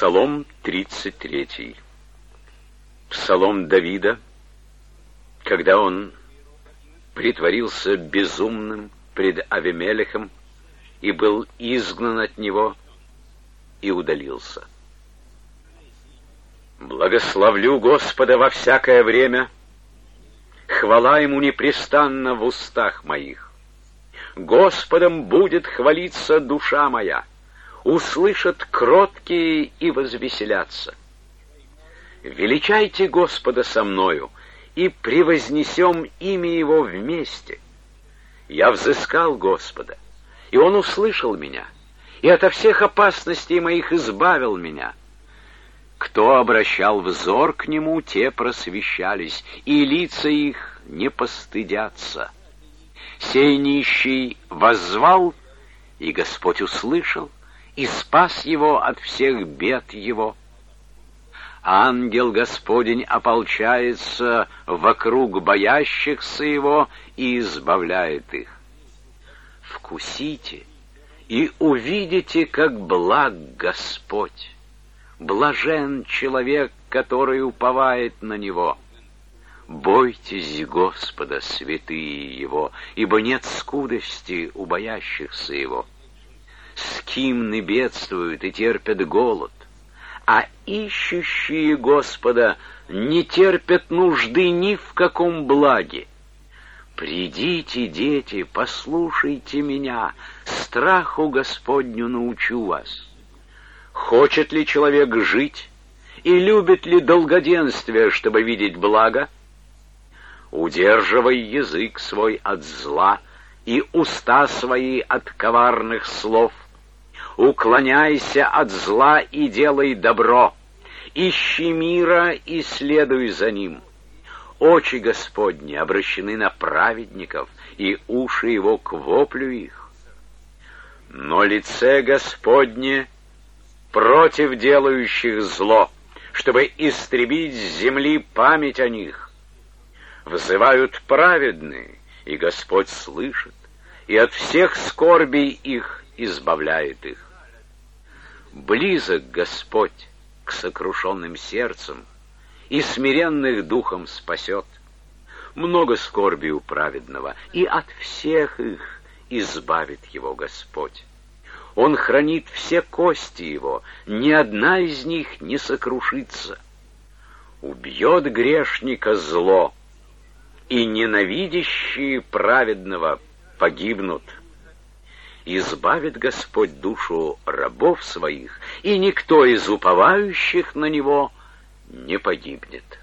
Псалом 33. Псалом Давида, когда он притворился безумным пред Авимелехом и был изгнан от него и удалился. Благословлю Господа во всякое время, хвала Ему непрестанно в устах моих. Господом будет хвалиться душа моя, услышат кроткие и возвеселятся. Величайте Господа со мною, и превознесем имя Его вместе. Я взыскал Господа, и Он услышал меня, и ото всех опасностей моих избавил меня. Кто обращал взор к Нему, те просвещались, и лица их не постыдятся. Сей нищий воззвал, и Господь услышал, и спас его от всех бед его. Ангел Господень ополчается вокруг боящихся Его и избавляет их. Вкусите и увидите, как благ Господь. Блажен человек, который уповает на Него. Бойтесь Господа, святые Его, ибо нет скудости у боящихся Его. Скимны бедствуют и терпят голод, а ищущие Господа не терпят нужды ни в каком благе. Придите, дети, послушайте меня, страху Господню научу вас. Хочет ли человек жить, и любит ли долгоденствие, чтобы видеть благо? Удерживай язык свой от зла и уста свои от коварных слов. Уклоняйся от зла и делай добро. Ищи мира и следуй за ним. Очи Господни обращены на праведников, и уши Его к воплю их. Но лице Господне против делающих зло, чтобы истребить с земли память о них. Взывают праведные, и Господь слышит, и от всех скорбей их избавляет их. Близок Господь к сокрушенным сердцем, и смиренных духом спасет. Много скорби у праведного, и от всех их избавит его Господь. Он хранит все кости его, ни одна из них не сокрушится. Убьет грешника зло, и ненавидящие праведного погибнут. Избавит Господь душу рабов своих, и никто из уповающих на Него не погибнет.